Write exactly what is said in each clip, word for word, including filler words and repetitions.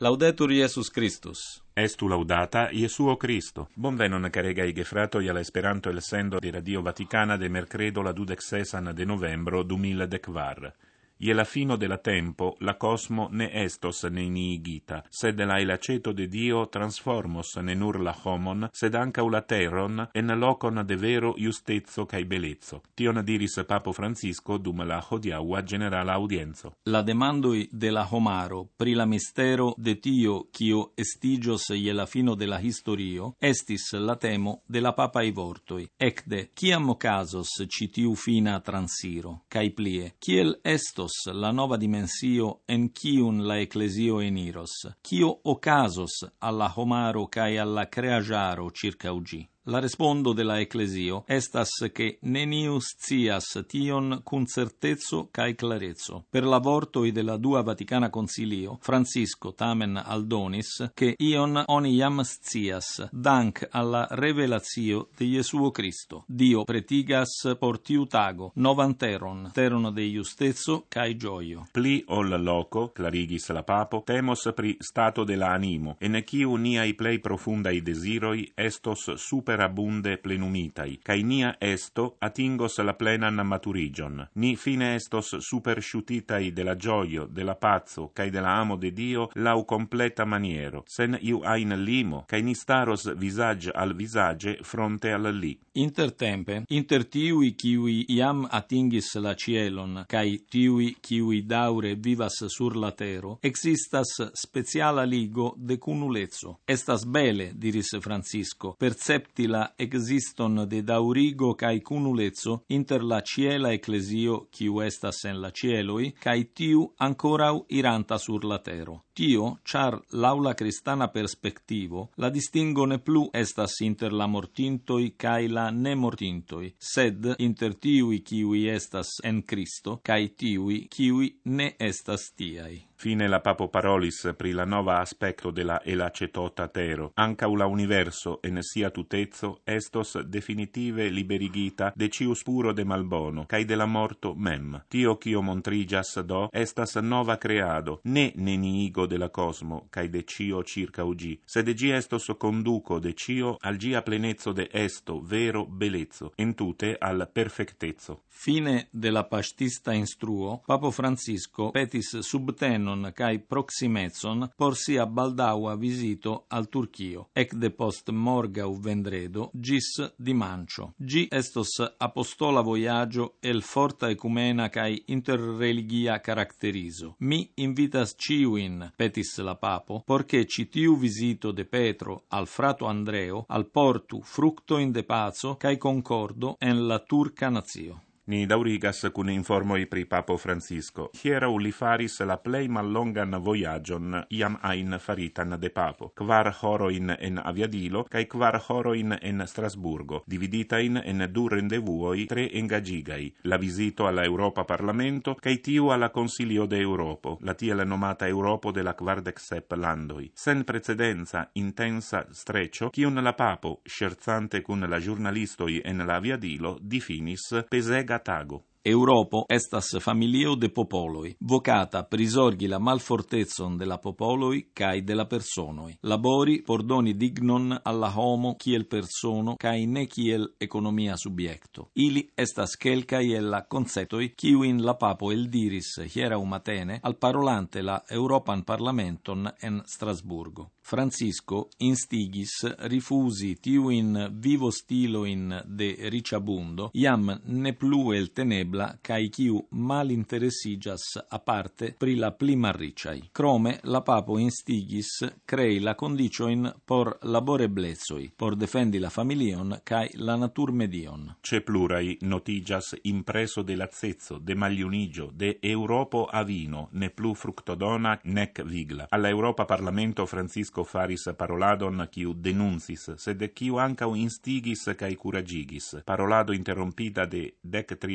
Laudetur Iesus Christus. Estu laudata Iesuo Cristo. Bonvenon caregai gefratoi alla Esperanto el sendo de Radio Vaticana de mercredo la dudexesan de novembro dumiladekvar. Je la fino de la tempo, la cosmo ne estos ne niigita, sed la elaceto de Dio transformos ne nur la homon, sed ancau la terron en locon de vero justezzo cae bellezzo. Tion diris Papo Francisco dum la hodiaua generala audienzo. La demandoi de la homaro pri la mistero de tio quio estigios je la fino de la historio, estis la temo de la papai vortoi. Ecde, ciam casos citiu fina transiro, cae plie, ciel estos la nova dimensio en quiun la ecclesio eniros, quio ocasos alla homaro cae alla creajaro circa ugi. La respondo de la ecclesio estas che nenius scias tion cun certezzo cae clarezzo. Per la vortoi de la Dua Vaticana Concilio, Francisco tamen aldonis che ion oni iam scias, dank alla revelatio de Iesuo Cristo. Dio pretigas por tiu tago, novanteron, teron de justezzo cae gioio. Pli ol loco, clarigis la Papo, temos pri stato de la animo, en quiu niai plei profundai desiroi estos super abunde plenumitai, cae nia esto atingos la plenan maturigion. Ni fine estos supersciutitai de la gioio, de la pazzo, cae de la amo de Dio lau completa maniero, sen iu ain limo, cae ni staros visage al visage fronte al li. Intertempe, inter tiui kiui iam atingis la cielon, cae tiui kiui daure vivas sur la tero, existas speciala ligo de cunulezzo. Estas bele, diris Francisco, percepti la existon de daurigo cae cunulezzo inter la ciela ecclesio quiu estas en la cieloi, cae tiu ancorau iranta sur la tero. Tio, char l'aula cristana perspectivo, la distingo ne plu estas inter la mortintoi cae la ne mortintoi, sed inter tiui kiui estas en Cristo, cae tiui kiui ne estas tiai. Fine la Papo parolis pri la nova aspecto de la elacetota tero. Ancau la universo en sia tutezzo estos definitive liberigita de cius puro de malbono, cae de la morto mem. Tio cio montrigas do estas nova creado, ne neniigo de la cosmo, cae de cio circa ugi, sed gi estos conduco de cio al gia plenezzo de esto, vero bellezzo, entute al perfectezzo. Fine de la pastista instruo, Papo Francisco petis subtenon cae proximezon por sia baldaua visito al Turchio, ec de post morgau vendredo gis dimancio. Gi estos apostola voyaggio el forta ecumena cae interreligia caracterizo. Mi invitas ciuin, petis la Papo, porche citiu visito de Petro al frato Andreo al portu fructoin de pazo cae concordo en la turca nazio. Ni daurigas cun informoi pri Papo Francisco. Hierau li faris la plei mallongan voyagion iam ain faritan de Papo. Quar horoin en aviadilo, cae quar horoin en Strasburgo, dividitain en du rendevuoi tre engagigai. La visito alla Europa Parlamento, cae tiu alla Consilio de Europo, la tiel nomata Europo de la quardexep landoi. Sen precedenza, intensa strecio, cium la Papo, scherzante cun la giornalistoi en la aviadilo, difinis pesega tago. Europo estas familio de popoloi, vocata prisorgi la malfortezon de la popoloi cae de la personoi. Labori por doni dignon alla homo kiel persono cae ne kiel economia subjecto. Ili estas kelkai el la conceptoi kiuin la Papo eldiris hieraŭ matene al parolante la Europan Parlamenton en Strasburgo. Francisco instigis rifusi tiuin vivo stiloin de riĉabundo iam ne plu el tenebla cae quiu mal interessigas aparte pri la pli malricai. Crome la Papo instigis crei la condicioin por laboreblezoi, por defendi la familion cae la natur medion. Ce plurai notigas impreso de lazezzo, de maliunigio, de Europo a vino, ne plu fructodona nec vigla. Alla Europa Parlamento Francisco faris paroladon quiu denuncis, sed quiu ancau instigis cae curagigis. Parolado interrompita de dec tri applaud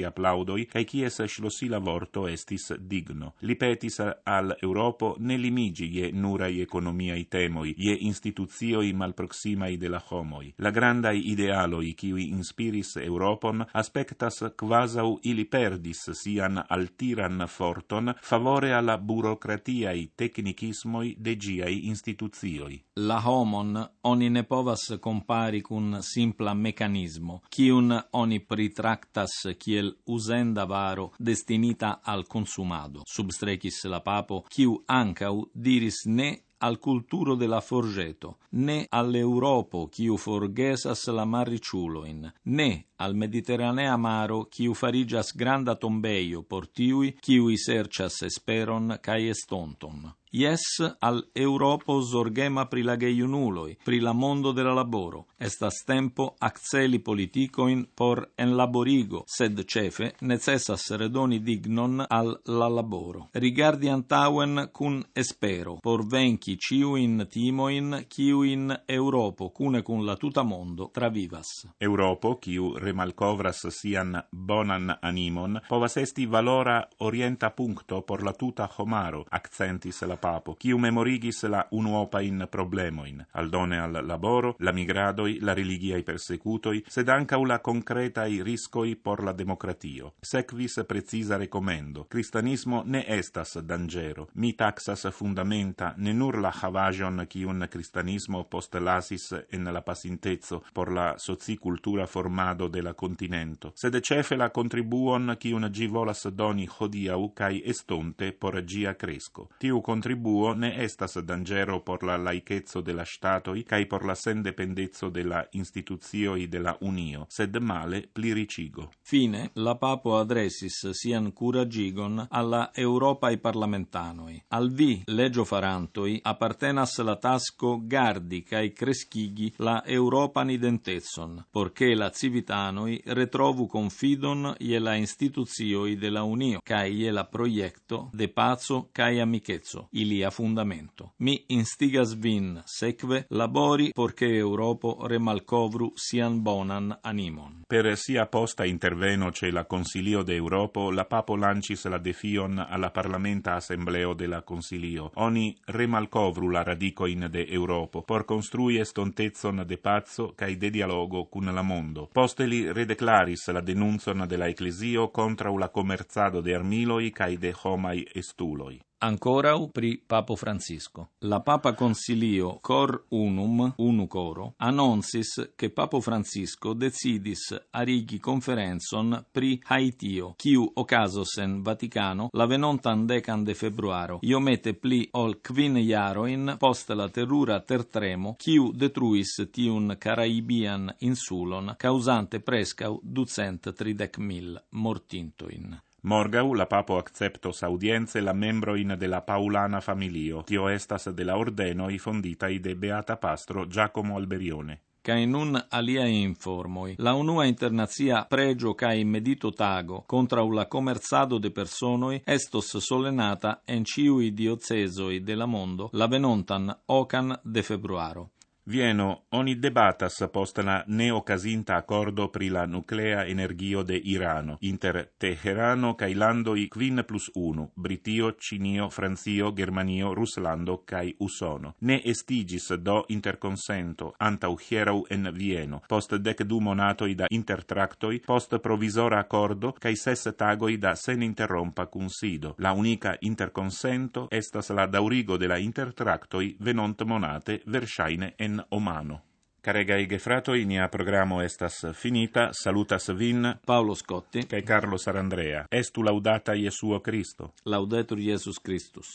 metodoi, cae cies schlosila vorto estis digno. Li petis al Europo ne limigi je nurai economiai temoi, je instituzioi malproximai de la homoi. La grandai idealoi kiui inspiris Europon aspectas quasau ili perdis sian altiran forton favore alla burocratiai technicismoi de giai instituzioi. La homon oni ne povas compari cun simpla mecanismo, cium oni pritractas kiel usenda varo destinita al consumado. Substrecis la papo, ciu ancau diris ne al culturo de la forgeto, ne all'Europo quiu forgesas la marriciuloin, ne al Mediterranea maro quiu farigias granda tombeio por tiui quiui sercias esperon cae estonton. Ies al Europo zorgema pri la geiunuloi, pri la mondo de la laboro. Estas tempo acceli politicoin por enlaborigo, sed cefe necessas redoni dignon al la laboro. Rigardi antauen cun espero, por venci ciuin timoin, ciuin Europo, cune cun la tuta mondo, travivas. Europo, quiu remalcovras sian bonan animon, povas esti valora orienta puncto por la tuta homaro, accentis la papo, quiu memorigis la unuopain problemoin, aldone al laboro, la migradoi, la religiai persecutoi, sed ancau la concretai riscoi por la democratio. Sequis precisa recomendo. Cristianismo ne estas dangero. Mi taxas fundamenta ne nur la havajon quiun cristianismo postelasis en la pacintezo por la socicultura formado de la continento, sed cefe la contribuon quiun gi volas doni hodiau cae estonte por gia cresco. Tiu contribuo ne estas dangero por la laicezzo de la statoi cae por la sendependezzo de la instituzioi de la Unio, sed male pliricigo. Fine, la papo adressis sian curagigon alla Europae parlamentanoi. Al vi, legio farantoi, appartenas la tasco gardi cae crescigi la Europan identezon, porche la civitanoi retrovu confidon ie la instituzioi de la Unio, cae ie la proiecto de pazo cae amichezzo, ilia fundamento. Mi instigas vin, seque, labori porche Europo remalcovru sian bonan animon. Per sia posta interveno ce la Consilio de Europo, la papo lancis la defion alla Parlamenta Assembleo de la Consilio. Oni remalcovru la radicoin de Europo, por construi estontezon de pazzo cae de dialogo cun la mondo. Poste li redeclaris la denunzon de la Ecclesio contra la commerzado de armiloi cae de homai estuloi. Ancorau pri Papo Francisco. La Papa Consilio Cor Unum, unu coro, annonsis che Papo Francisco decidis arigi conferenzon pri Haitio, quiu ocasos en Vaticano la venontan decan de februaro, iomete pli ol quin iaroin post la terrura tertremo, quiu detruis tiun Caraibian insulon, causante prescau ducent tridec mil mortintoin. Morgau la papo acceptos audienze la membroin de la Paulana familio, tio estas de la ordenoi fonditai de Beata Pastro Giacomo Alberione. Cae nun alia informoi. La unua internazia pregio cae medito tago contra la commerzado de personoi estos solenata en ciui diocesoi de la mondo la venontan ocan de februaro. Vieno, oni debatas post la neocasinta accordo pri la nuclea energio de Irano, inter Teherano cae landoi quin plus unu, Britio, Cinio, Francio, Germanio, Ruslando cae Usono. Ne estigis do interconsento antau hierau en Vieno, post dec du monatoi da intertractoi, post provisora accordo, cae ses tagoi da sen interrompa consido. La unica interconsento estas la daurigo de la intertractoi venont monate versaine en Omano. Caregai gefratoi, nia programo estas finita. Salutas vin Paolo Scotti cae Carlo Sarandrea. Estu laudata Iesuo Christo. Laudetur Iesus Christus.